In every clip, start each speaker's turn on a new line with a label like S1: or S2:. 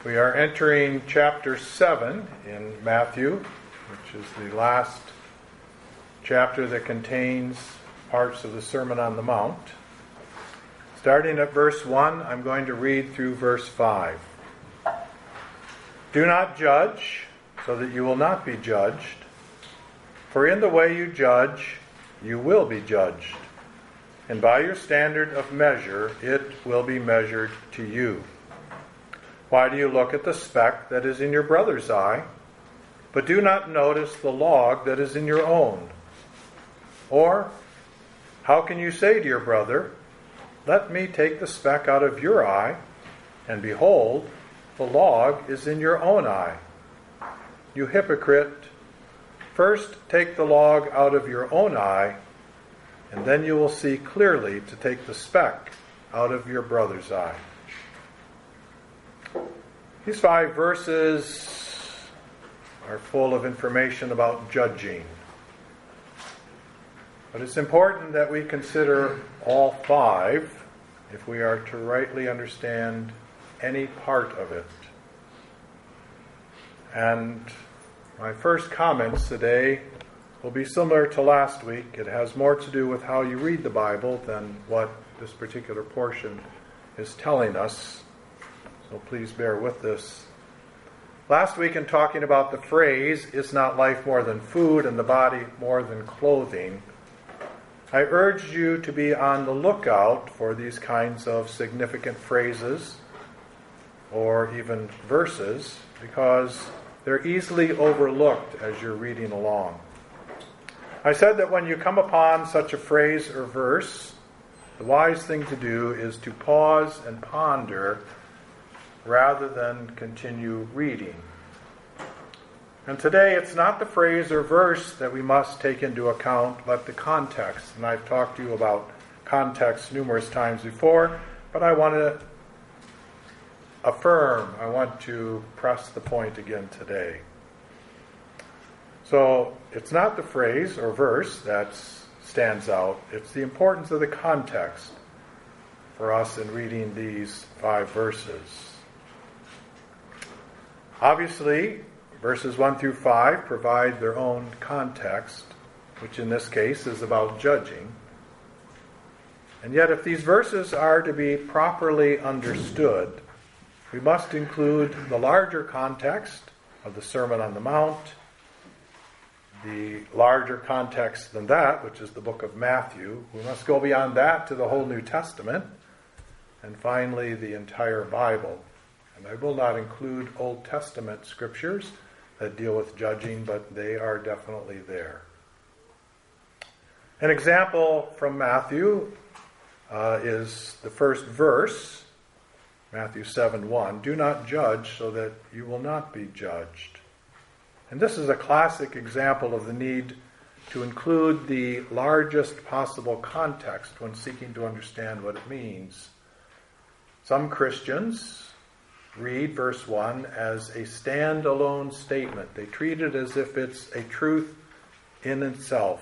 S1: We are entering chapter 7 in Matthew, which is the last chapter that contains parts of the Sermon on the Mount. Starting at verse 1, I'm going to read through verse 5. Do not judge, so that you will not be judged. For in the way you judge, you will be judged. And by your standard of measure, it will be measured to you. Why do you look at the speck that is in your brother's eye, but do not notice the log that is in your own? Or, how can you say to your brother, let me take the speck out of your eye, and behold, the log is in your own eye? You hypocrite, first take the log out of your own eye, and then you will see clearly to take the speck out of your brother's eye. These 5 verses are full of information about judging. But it's important that we consider all 5 if we are to rightly understand any part of it. And my first comments today will be similar to last week. It has more to do with how you read the Bible than what this particular portion is telling us. So please bear with this. Last week, in talking about the phrase, is not life more than food and the body more than clothing, I urged you to be on the lookout for these kinds of significant phrases or even verses because they're easily overlooked as you're reading along. I said that when you come upon such a phrase or verse, the wise thing to do is to pause and ponder rather than continue reading. And today it's not the phrase or verse that we must take into account, but the context. And I've talked to you about context numerous times before, but I want to I want to press the point again today. So it's not the phrase or verse that stands out, it's the importance of the context for us in reading these 5 verses. Obviously, verses 1 through 5 provide their own context, which in this case is about judging. And yet, if these verses are to be properly understood, we must include the larger context of the Sermon on the Mount, the larger context than that, which is the book of Matthew. We must go beyond that to the whole New Testament, and finally the entire Bible. And I will not include Old Testament scriptures that deal with judging, but they are definitely there. An example from Matthew is the first verse, Matthew 7:1. Do not judge so that you will not be judged. And this is a classic example of the need to include the largest possible context when seeking to understand what it means. Some Christians read verse 1 as a standalone statement. They treat it as if it's a truth in itself.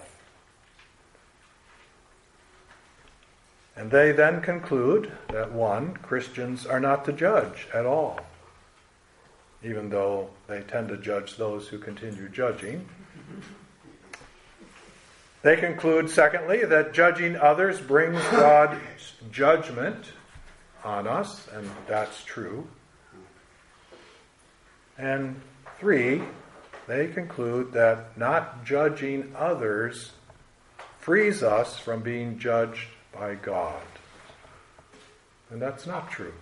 S1: And they then conclude that 1, Christians are not to judge at all, even though they tend to judge those who continue judging. They conclude, secondly, that judging others brings God's judgment on us, and that's true. And 3, they conclude that not judging others frees us from being judged by God. And that's not true.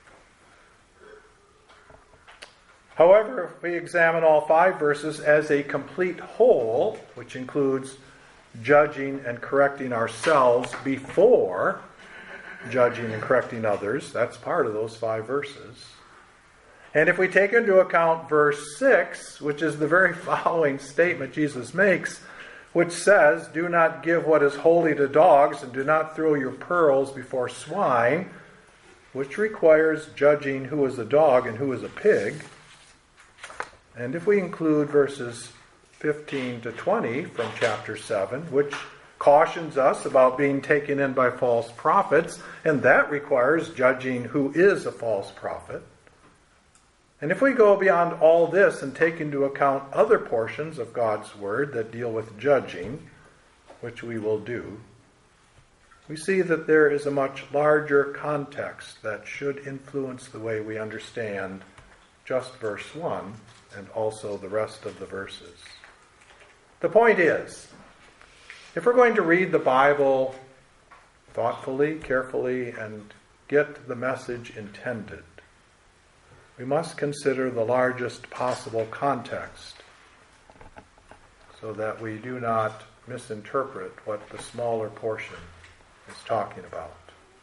S1: However, if we examine all 5 verses as a complete whole, which includes judging and correcting ourselves before judging and correcting others, that's part of those 5 verses. And if we take into account verse 6, which is the very following statement Jesus makes, which says, do not give what is holy to dogs and do not throw your pearls before swine, which requires judging who is a dog and who is a pig. And if we include verses 15 to 20 from chapter 7, which cautions us about being taken in by false prophets, and that requires judging who is a false prophet, And if we go beyond all this and take into account other portions of God's Word that deal with judging, which we will do, we see that there is a much larger context that should influence the way we understand just verse 1 and also the rest of the verses. The point is, if we're going to read the Bible thoughtfully, carefully, and get the message intended, we must consider the largest possible context so that we do not misinterpret what the smaller portion is talking about.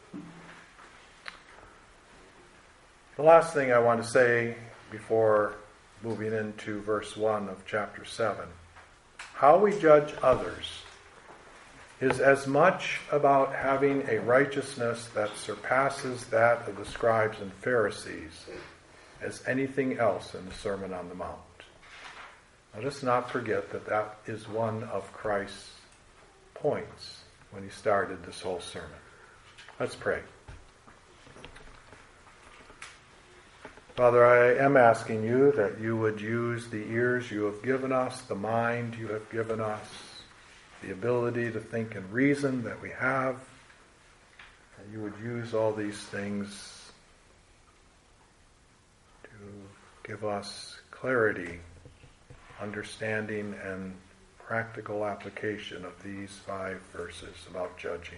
S1: The last thing I want to say before moving into verse 1 of chapter 7, how we judge others is as much about having a righteousness that surpasses that of the scribes and Pharisees as anything else in the Sermon on the Mount. Let us not forget that that is one of Christ's points when he started this whole sermon. Let's pray. Father, I am asking you that you would use the ears you have given us, the mind you have given us, the ability to think and reason that we have, and you would use all these things to give us clarity, understanding, and practical application of these 5 verses about judging.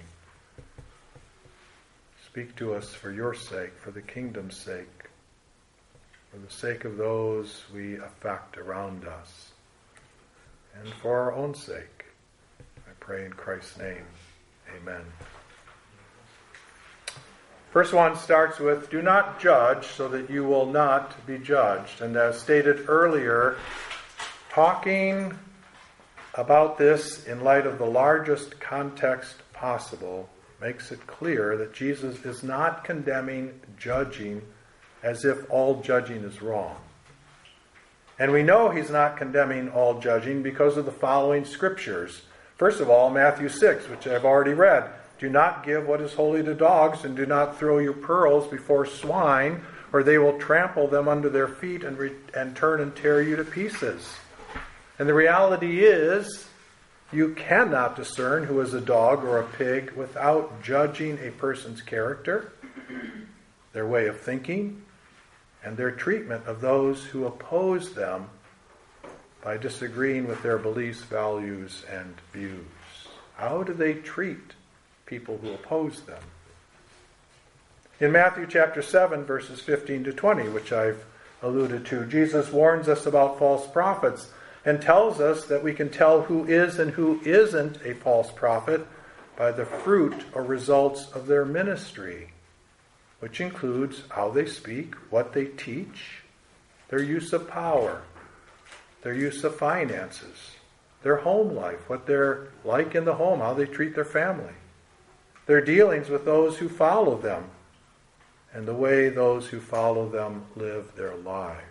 S1: Speak to us for your sake, for the kingdom's sake, for the sake of those we affect around us, and for our own sake. I pray in Christ's name. Amen. Verse 1 starts with, "Do not judge so that you will not be judged." And as stated earlier, talking about this in light of the largest context possible makes it clear that Jesus is not condemning judging as if all judging is wrong. And we know he's not condemning all judging because of the following scriptures. First of all, Matthew 6, which I've already read. "Do not give what is holy to dogs, and do not throw your pearls before swine, or they will trample them under their feet and turn and tear you to pieces." And the reality is, you cannot discern who is a dog or a pig without judging a person's character, their way of thinking, and their treatment of those who oppose them by disagreeing with their beliefs, values, and views. How do they treat people who oppose them? In Matthew chapter 7, verses 15 to 20, which I've alluded to, Jesus warns us about false prophets and tells us that we can tell who is and who isn't a false prophet by the fruit or results of their ministry, which includes how they speak, what they teach, their use of power, their use of finances, their home life, what they're like in the home, how they treat their family, their dealings with those who follow them, and the way those who follow them live their lives.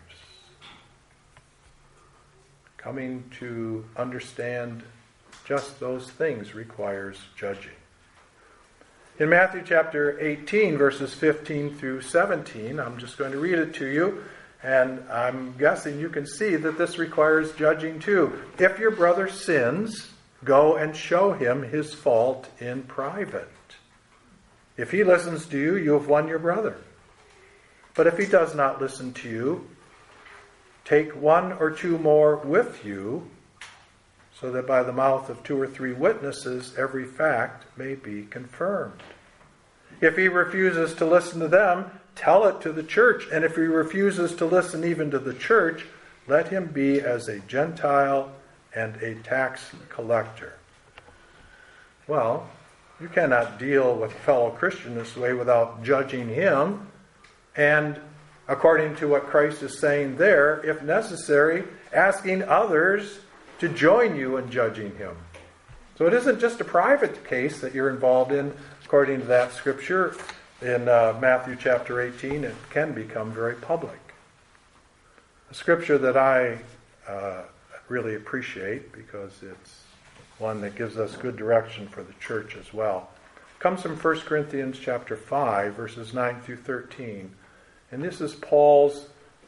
S1: Coming to understand just those things requires judging. In Matthew chapter 18, verses 15 through 17, I'm just going to read it to you, and I'm guessing you can see that this requires judging too. "If your brother sins, go and show him his fault in private. If he listens to you, you have won your brother. But if he does not listen to you, take 1 or 2 more with you, so that by the mouth of 2 or 3 witnesses every fact may be confirmed. If he refuses to listen to them, tell it to the church. And if he refuses to listen even to the church, let him be as a Gentile and a tax collector." Well, you cannot deal with a fellow Christian this way without judging him, and according to what Christ is saying there, if necessary, asking others to join you in judging him. So it isn't just a private case that you're involved in, according to that scripture in Matthew chapter 18. It can become very public. A scripture that I really appreciate, because it's one that gives us good direction for the church as well, comes from 1 Corinthians chapter 5, verses 9 through 13. And this is Paul's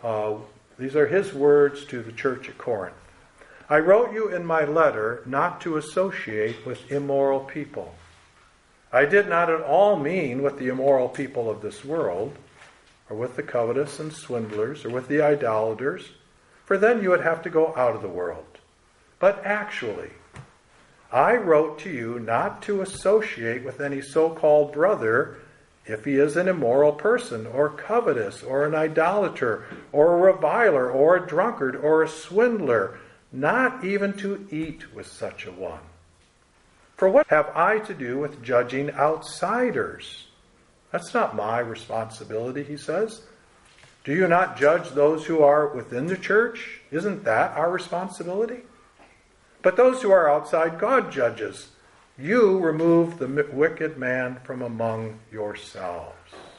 S1: These are his words to the church at Corinth. I wrote you in my letter not to associate with immoral people. I did not at all mean with the immoral people of this world, or with the covetous and swindlers, or with the idolaters, for then you would have to go out of the world. But actually, I wrote to you not to associate with any so-called brother if he is an immoral person, or covetous, or an idolater, or a reviler, or a drunkard, or a swindler, not even to eat with such a one. For what have I to do with judging outsiders? That's not my responsibility, he says. Do you not judge those who are within the church? Isn't that our responsibility? But those who are outside, God judges. You remove the wicked man from among yourselves.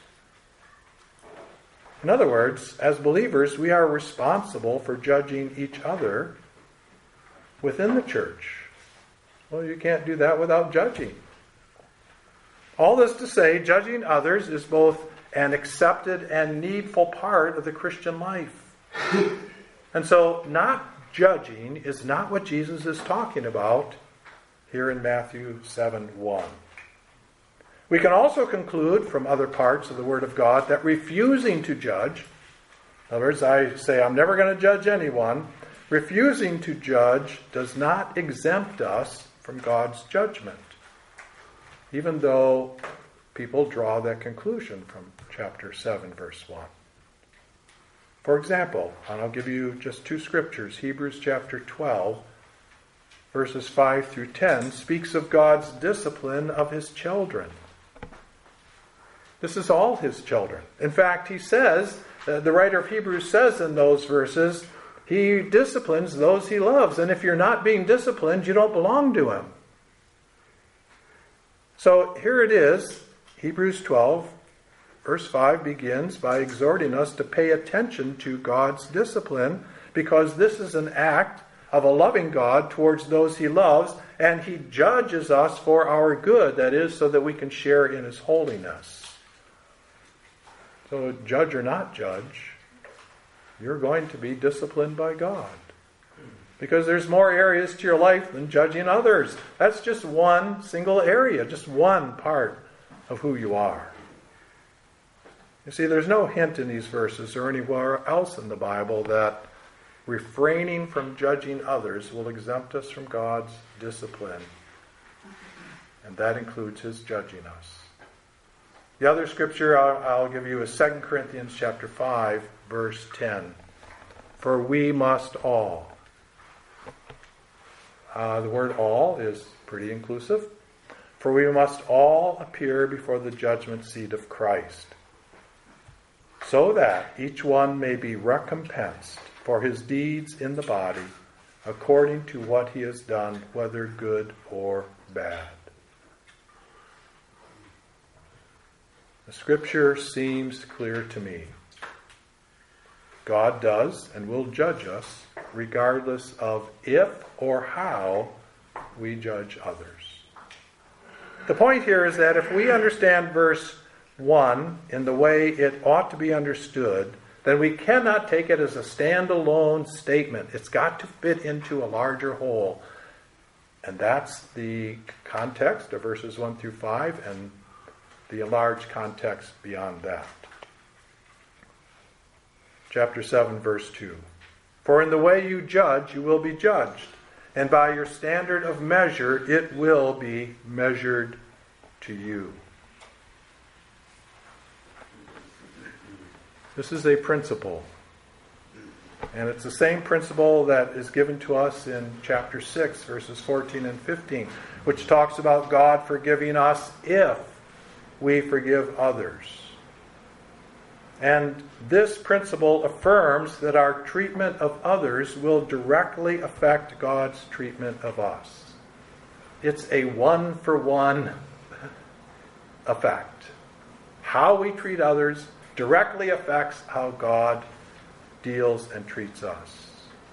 S1: In other words, as believers, we are responsible for judging each other within the church. Well, you can't do that without judging. All this to say, judging others is both an accepted and needful part of the Christian life. And so, not judging is not what Jesus is talking about here in Matthew 7:1. We can also conclude from other parts of the Word of God that refusing to judge, in other words, I say I'm never going to judge anyone, refusing to judge does not exempt us from God's judgment, even though people draw that conclusion from chapter 7, verse 1. For example, and I'll give you just two scriptures, Hebrews chapter 12, verses 5 through 10, speaks of God's discipline of his children. This is all his children. In fact, he says, the writer of Hebrews says in those verses, he disciplines those he loves. And if you're not being disciplined, you don't belong to him. So here it is, Hebrews 12, verse 5 begins by exhorting us to pay attention to God's discipline, because this is an act of a loving God towards those he loves, and he judges us for our good, that is, so that we can share in his holiness. So judge or not judge, you're going to be disciplined by God. Because there's more areas to your life than judging others. That's just one single area, just one part of who you are. You see, there's no hint in these verses or anywhere else in the Bible that refraining from judging others will exempt us from God's discipline. And that includes his judging us. The other scripture I'll give you is 2 Corinthians chapter 5, verse 10. For we must all. The word all is pretty inclusive. For we must all appear before the judgment seat of Christ, so that each one may be recompensed for his deeds in the body, according to what he has done, whether good or bad. The scripture seems clear to me. God does and will judge us regardless of if or how we judge others. The point here is that if we understand verse 1 in the way it ought to be understood, then we cannot take it as a standalone statement. It's got to fit into a larger whole. And that's the context of verses 1 through 5 and the enlarged context beyond that. Chapter 7, verse 2. For in the way you judge, you will be judged, and by your standard of measure, it will be measured to you. This is a principle. And it's the same principle that is given to us in chapter 6, verses 14 and 15, which talks about God forgiving us if we forgive others. And this principle affirms that our treatment of others will directly affect God's treatment of us. It's a one-for-one effect. How we treat others directly affects how God deals and treats us.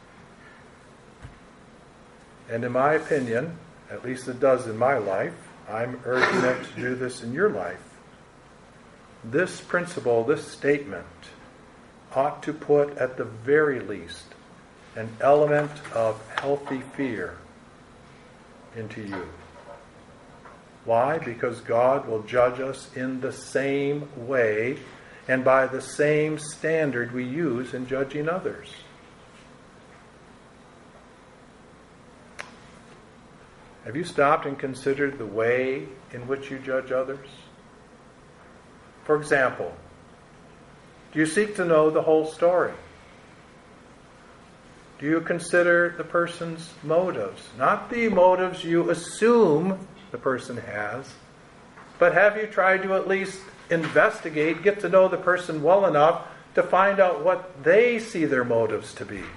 S1: And in my opinion, at least it does in my life, I'm urging it to do this in your life. This principle, this statement, ought to put at the very least an element of healthy fear into you. Why? Because God will judge us in the same way and by the same standard we use in judging others. Have you stopped and considered the way in which you judge others? For example, do you seek to know the whole story? Do you consider the person's motives? Not the motives you assume the person has, but have you tried to at least investigate, get to know the person well enough to find out what they see their motives to be?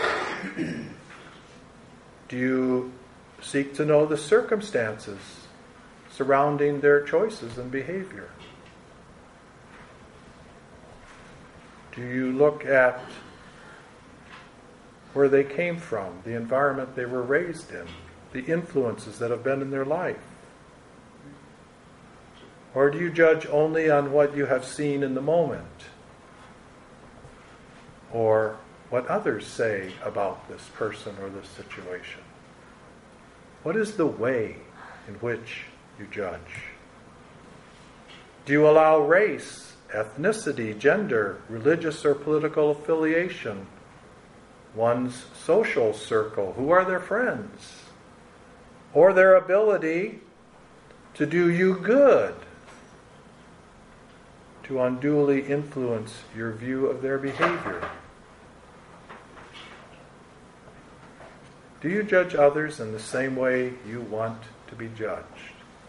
S1: Do you seek to know the circumstances surrounding their choices and behavior? Do you look at where they came from, the environment they were raised in, the influences that have been in their life? Or do you judge only on what you have seen in the moment? Or what others say about this person or this situation? What is the way in which you judge? Do you allow race, ethnicity, gender, religious or political affiliation, one's social circle, who are their friends, or their ability to do you good, to unduly influence your view of their behavior? Do you judge others in the same way you want to be judged?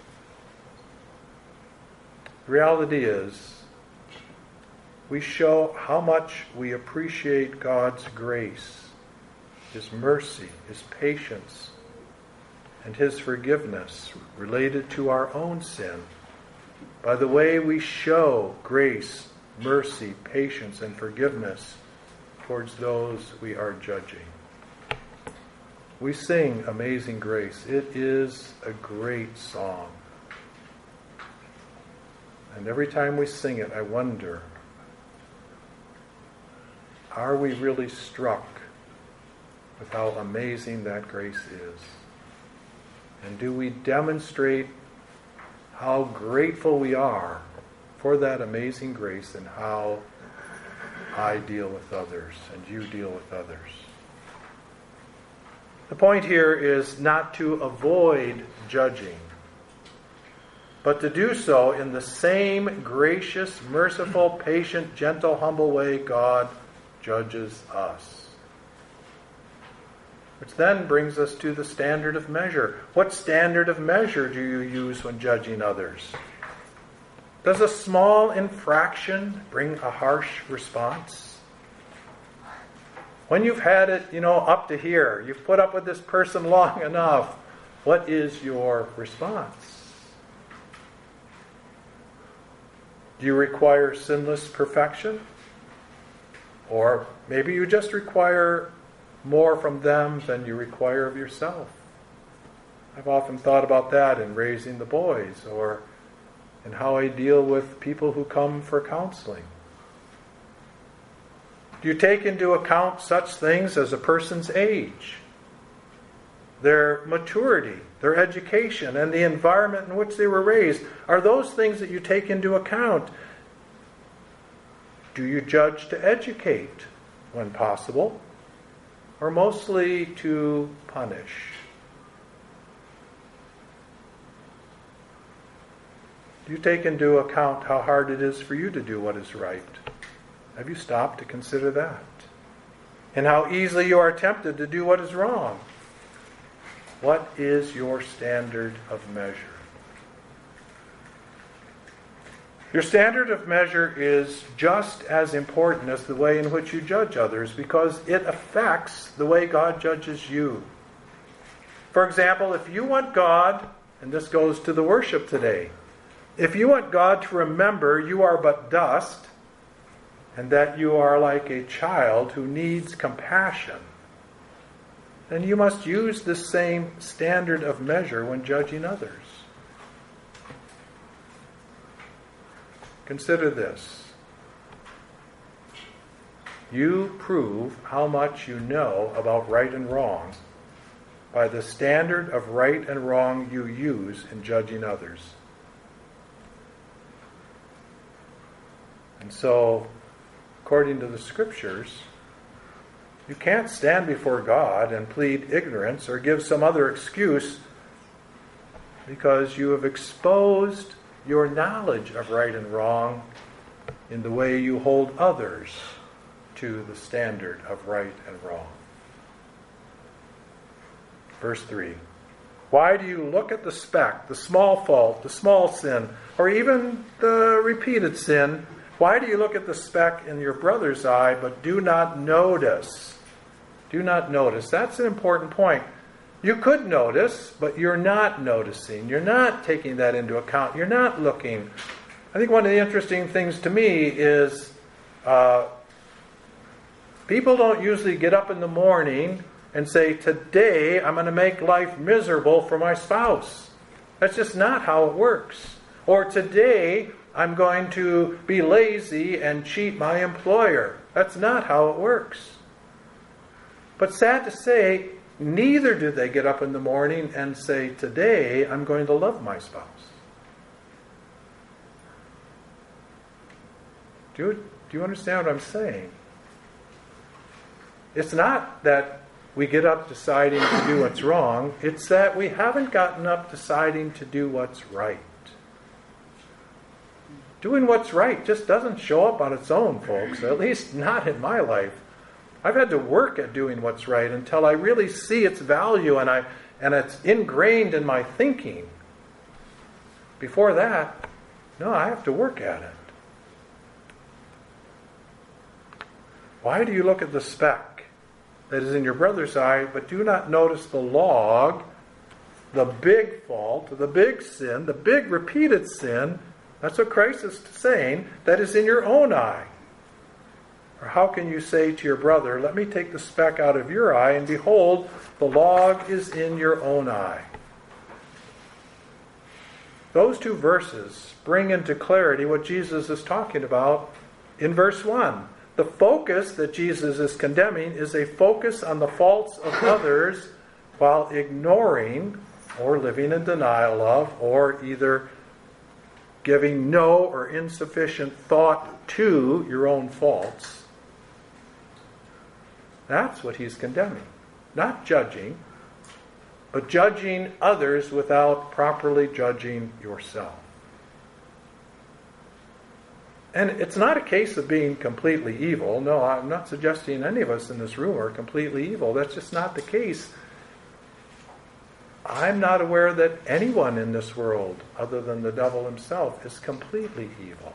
S1: The reality is, we show how much we appreciate God's grace, His mercy, His patience, and His forgiveness related to our own sin by the way we show grace, mercy, patience, and forgiveness towards those we are judging. We sing Amazing Grace. It is a great song. And every time we sing it, I wonder, are we really struck with how amazing that grace is? And do we demonstrate how grateful we are for that amazing grace and how I deal with others and you deal with others? The point here is not to avoid judging, but to do so in the same gracious, merciful, patient, gentle, humble way God judges us. Which then brings us to the standard of measure. What standard of measure do you use when judging others? Does a small infraction bring a harsh response? When you've had it, up to here, you've put up with this person long enough, what is your response? Do you require sinless perfection? Or maybe you just require more from them than you require of yourself. I've often thought about that in raising the boys, or in how I deal with people who come for counseling. Do you take into account such things as a person's age, their maturity, their education, and the environment in which they were raised? Are those things that you take into account? Do you judge to educate when possible, or mostly to punish? Do you take into account how hard it is for you to do what is right? Have you stopped to consider that? And how easily you are tempted to do what is wrong? What is your standard of measure? Your standard of measure is just as important as the way in which you judge others, because it affects the way God judges you. For example, if you want God, and this goes to the worship today, if you want God to remember you are but dust, and that you are like a child who needs compassion, then you must use the same standard of measure when judging others. Consider this. You prove how much you know about right and wrong by the standard of right and wrong you use in judging others. And so, according to the Scriptures, you can't stand before God and plead ignorance or give some other excuse because you have exposed your knowledge of right and wrong in the way you hold others to the standard of right and wrong. Verse 3. Why do you look at the speck, the small fault, the small sin, or even the repeated sin? Why do you look at the speck in your brother's eye, but do not notice? Do not notice. That's an important point. You could notice, but you're not noticing. You're not taking that into account. You're not looking. I think one of the interesting things to me is people don't usually get up in the morning and say, today I'm going to make life miserable for my spouse. That's just not how it works. Or today I'm going to be lazy and cheat my employer. That's not how it works. But sad to say, neither do they get up in the morning and say, today I'm going to love my spouse. Do you understand what I'm saying? It's not that we get up deciding to do what's wrong. It's that we haven't gotten up deciding to do what's right. Doing what's right just doesn't show up on its own, folks. At least not in my life. I've had to work at doing what's right until I really see its value and it's ingrained in my thinking. Before that, no, I have to work at it. Why do you look at the speck that is in your brother's eye, but do not notice the log, the big fault, the big sin, the big repeated sin? That's what Christ is saying, that is in your own eye. Or how can you say to your brother, let me take the speck out of your eye, and behold, the log is in your own eye? Those two verses bring into clarity what Jesus is talking about in verse 1. The focus that Jesus is condemning is a focus on the faults of others while ignoring or living in denial of or either giving no or insufficient thought to your own faults. That's what he's condemning. Not judging, but judging others without properly judging yourself. And it's not a case of being completely evil. No, I'm not suggesting any of us in this room are completely evil. That's just not the case. I'm not aware that anyone in this world, other than the devil himself, is completely evil.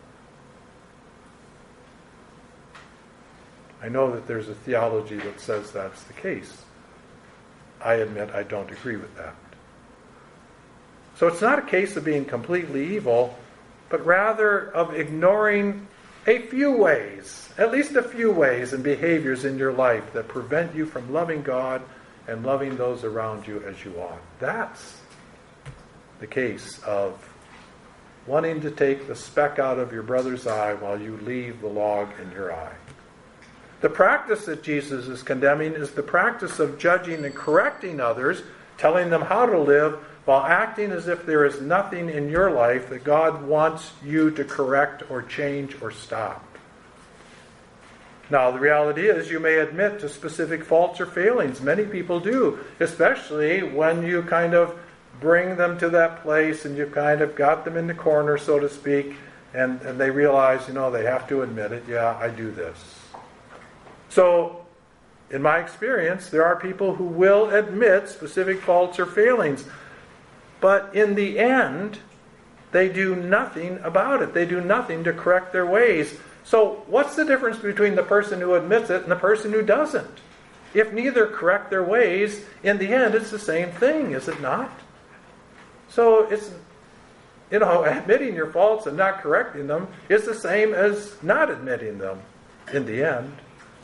S1: I know that there's a theology that says that's the case. I admit I don't agree with that. So it's not a case of being completely evil, but rather of ignoring a few ways, at least a few ways and behaviors in your life that prevent you from loving God and loving those around you as you ought. That's the case of wanting to take the speck out of your brother's eye while you leave the log in your eye. The practice that Jesus is condemning is the practice of judging and correcting others, telling them how to live, while acting as if there is nothing in your life that God wants you to correct or change or stop. Now, the reality is you may admit to specific faults or failings. Many people do, especially when you kind of bring them to that place and you've kind of got them in the corner, so to speak, and they realize, they have to admit it. Yeah, I do this. So, in my experience, there are people who will admit specific faults or failings. But in the end, they do nothing about it. They do nothing to correct their ways. So what's the difference between the person who admits it and the person who doesn't? If neither correct their ways, in the end it's the same thing, is it not? So it's, admitting your faults and not correcting them is the same as not admitting them in the end.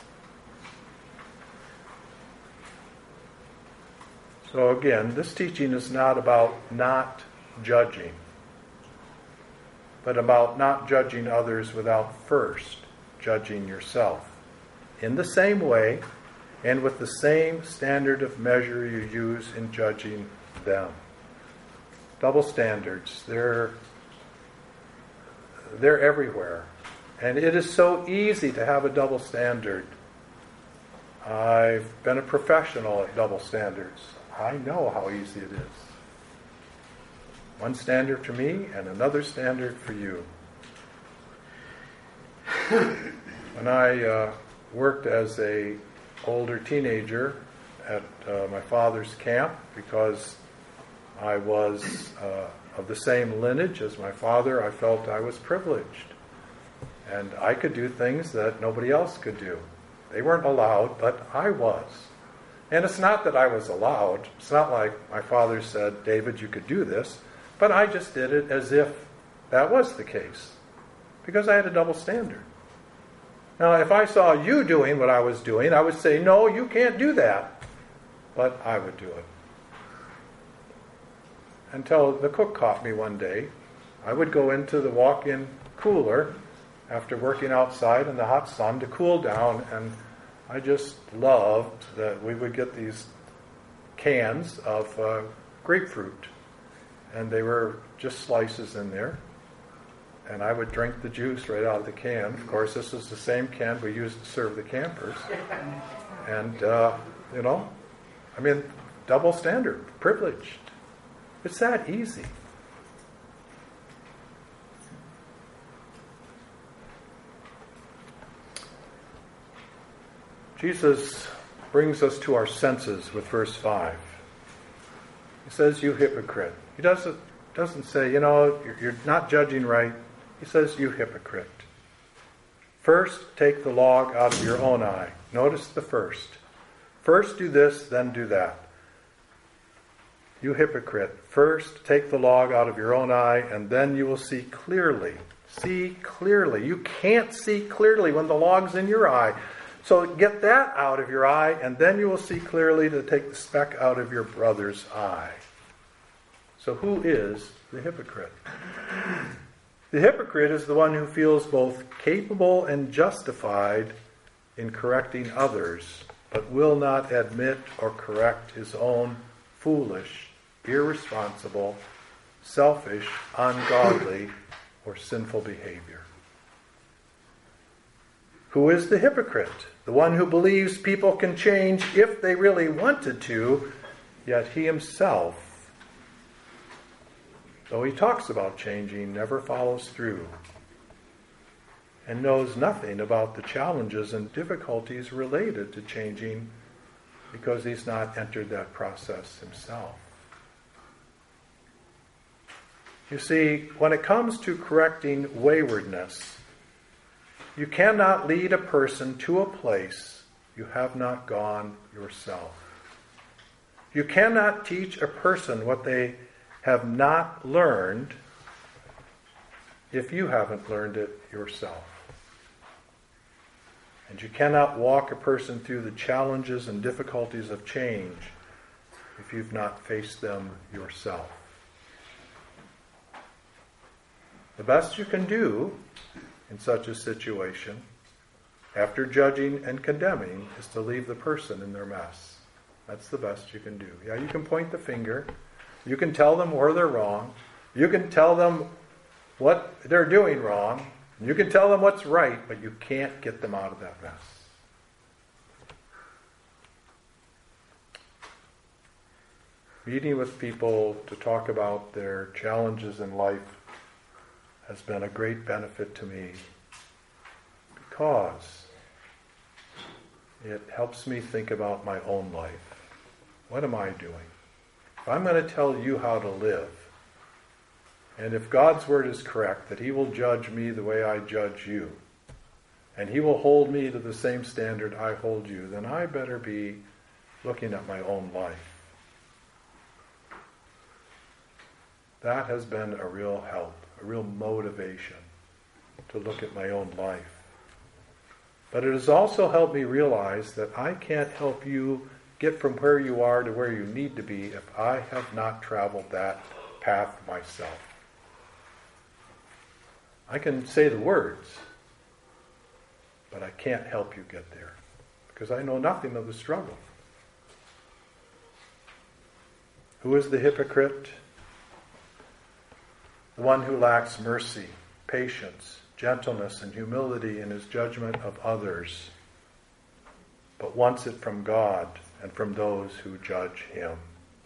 S1: So again, this teaching is not about not judging, but about not judging others without first judging yourself. in the same way and with the same standard of measure you use in judging them. Double standards, they're everywhere. And it is so easy to have a double standard. I've been a professional at double standards. I know how easy it is. One standard for me and another standard for you. When I worked as an older teenager at my father's camp, because I was of the same lineage as my father, I felt I was privileged. And I could do things that nobody else could do. They weren't allowed, but I was. And it's not that I was allowed. It's not like my father said, David, you could do this. But I just did it as if that was the case. Because I had a double standard. Now, if I saw you doing what I was doing, I would say, no, you can't do that. But I would do it. Until the cook caught me one day. I would go into the walk-in cooler after working outside in the hot sun to cool down, and I just loved that we would get these cans of grapefruit, and they were just slices in there, and I would drink the juice right out of the can. Of course, this was the same can we used to serve the campers, and double standard, privileged. It's that easy. Jesus brings us to our senses with verse 5. He says, you hypocrite. He doesn't say, you're not judging right. He says, you hypocrite. First, take the log out of your own eye. Notice the first. First do this, then do that. You hypocrite. First, take the log out of your own eye, and then you will see clearly. See clearly. You can't see clearly when the log's in your eye. So get that out of your eye, and then you will see clearly to take the speck out of your brother's eye. So who is the hypocrite? The hypocrite is the one who feels both capable and justified in correcting others, but will not admit or correct his own foolish, irresponsible, selfish, ungodly, or sinful behavior. Who is the hypocrite? The one who believes people can change if they really wanted to, yet he himself, though he talks about changing, never follows through and knows nothing about the challenges and difficulties related to changing because he's not entered that process himself. You see, when it comes to correcting waywardness, you cannot lead a person to a place you have not gone yourself. You cannot teach a person what they have not learned if you haven't learned it yourself. And you cannot walk a person through the challenges and difficulties of change if you've not faced them yourself. The best you can do in such a situation, after judging and condemning, is to leave the person in their mess. That's the best you can do. Yeah, you can point the finger. You can tell them where they're wrong. You can tell them what they're doing wrong. You can tell them what's right, but you can't get them out of that mess. Meeting with people to talk about their challenges in life has been a great benefit to me because it helps me think about my own life. What am I doing? If I'm going to tell you how to live, and if God's word is correct, that he will judge me the way I judge you, and he will hold me to the same standard I hold you, then I better be looking at my own life. That has been a real help, a real motivation to look at my own life. But it has also helped me realize that I can't help you get from where you are to where you need to be if I have not traveled that path myself. I can say the words, but I can't help you get there because I know nothing of the struggle. Who is the hypocrite? The one who lacks mercy, patience, gentleness, and humility in his judgment of others, but wants it from God and from those who judge him.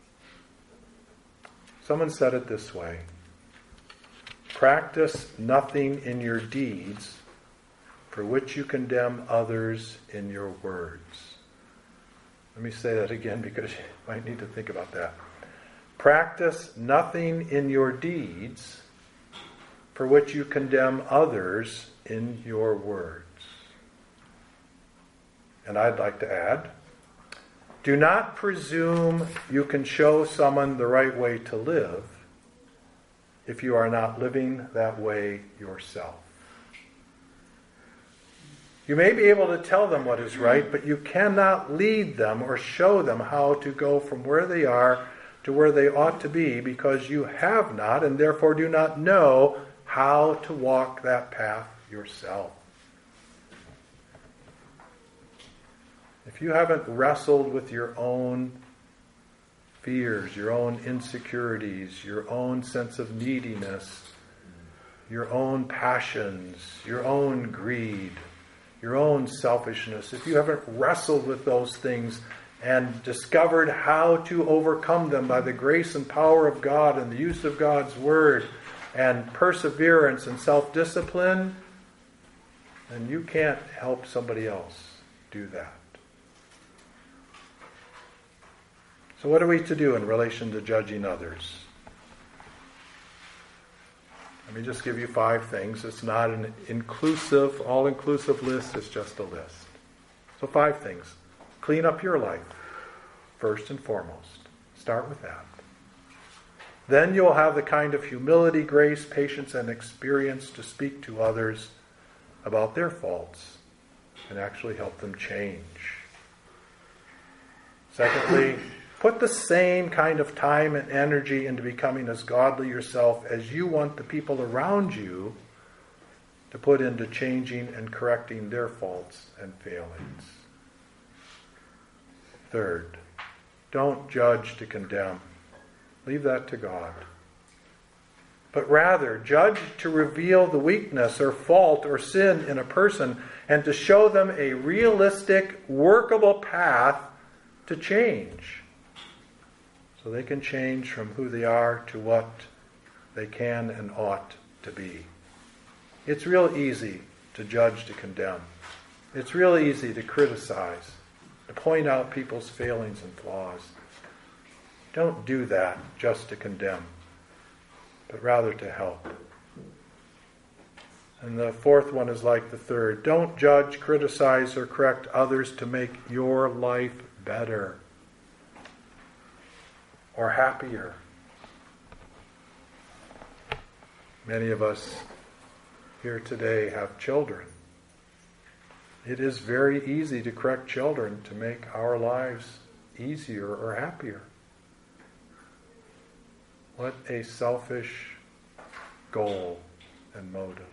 S1: Someone said it this way: practice nothing in your deeds for which you condemn others in your words. Let me say that again because you might need to think about that. Practice nothing in your deeds for which you condemn others in your words. And I'd like to add, do not presume you can show someone the right way to live if you are not living that way yourself. You may be able to tell them what is right, but you cannot lead them or show them how to go from where they are to where they ought to be because you have not and therefore do not know how to walk that path yourself. If you haven't wrestled with your own fears, your own insecurities, your own sense of neediness, your own passions, your own greed, your own selfishness, if you haven't wrestled with those things and discovered how to overcome them by the grace and power of God and the use of God's Word and perseverance and self-discipline, then you can't help somebody else do that. So what are we to do in relation to judging others? Let me just give you 5 things. It's not an inclusive, all-inclusive list. It's just a list. So 5 things. Clean up your life, first and foremost. Start with that. Then you'll have the kind of humility, grace, patience, and experience to speak to others about their faults and actually help them change. Secondly, put the same kind of time and energy into becoming as godly yourself as you want the people around you to put into changing and correcting their faults and failings. Third, don't judge to condemn. Leave that to God. But rather, judge to reveal the weakness or fault or sin in a person and to show them a realistic, workable path to change. So they can change from who they are to what they can and ought to be. It's real easy to judge to condemn. It's real easy to criticize, to point out people's failings and flaws. Don't do that just to condemn, but rather to help. And the fourth one is like the third. Don't judge, criticize, or correct others to make your life better or happier. Many of us here today have children. It is very easy to correct children to make our lives easier or happier. What a selfish goal and motive.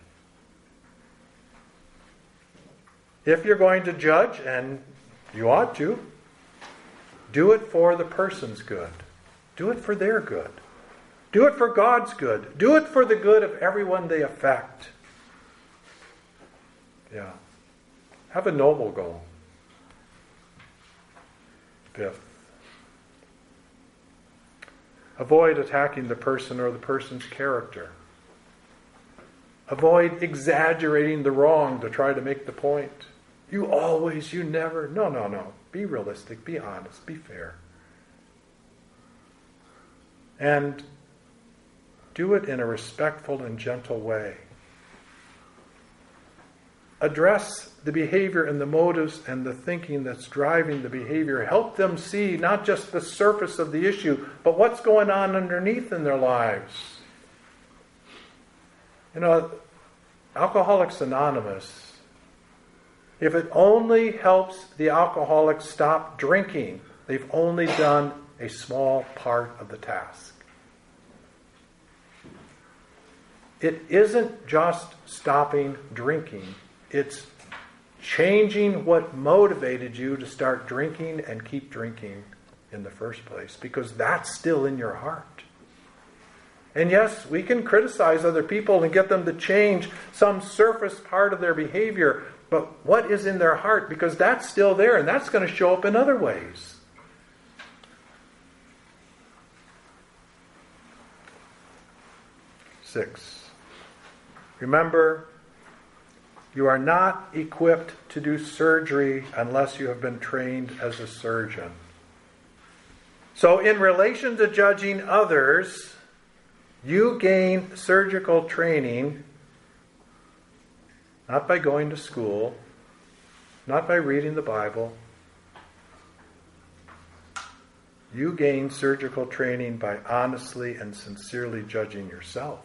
S1: If you're going to judge, and you ought to, do it for the person's good. Do it for their good. Do it for God's good. Do it for the good of everyone they affect. Yeah. Have a noble goal. Fifth, avoid attacking the person or the person's character. Avoid exaggerating the wrong to try to make the point. You always, you never. No. Be realistic, be honest, be fair. And do it in a respectful and gentle way. Address the behavior and the motives and the thinking that's driving the behavior. Help them see not just the surface of the issue, but what's going on underneath in their lives. You know, Alcoholics Anonymous, if it only helps the alcoholic stop drinking, they've only done a small part of the task. It isn't just stopping drinking. It's changing what motivated you to start drinking and keep drinking in the first place, because that's still in your heart. And yes, we can criticize other people and get them to change some surface part of their behavior, but what is in their heart? Because that's still there, and that's going to show up in other ways. Six, remember, you are not equipped to do surgery unless you have been trained as a surgeon. So in relation to judging others, you gain surgical training not by going to school, not by reading the Bible. You gain surgical training by honestly and sincerely judging yourself,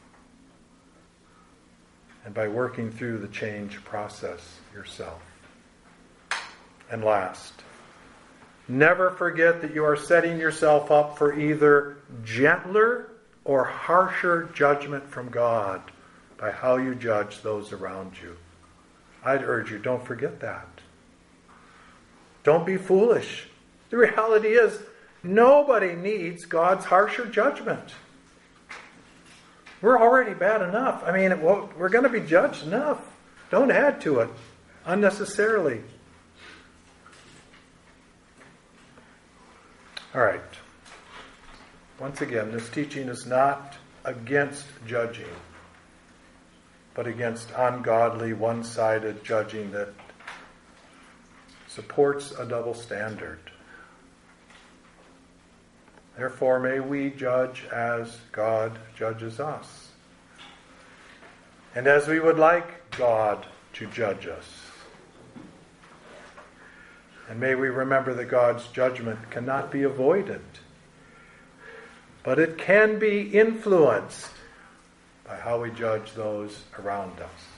S1: and by working through the change process yourself. And last, never forget that you are setting yourself up for either gentler or harsher judgment from God by how you judge those around you. I'd urge you, don't forget that. Don't be foolish. The reality is, nobody needs God's harsher judgment. We're already bad enough. I mean, we're going to be judged enough. Don't add to it unnecessarily. All right. Once again, this teaching is not against judging, but against ungodly, one-sided judging that supports a double standard. Therefore, may we judge as God judges us, and as we would like God to judge us. And may we remember that God's judgment cannot be avoided, but it can be influenced by how we judge those around us.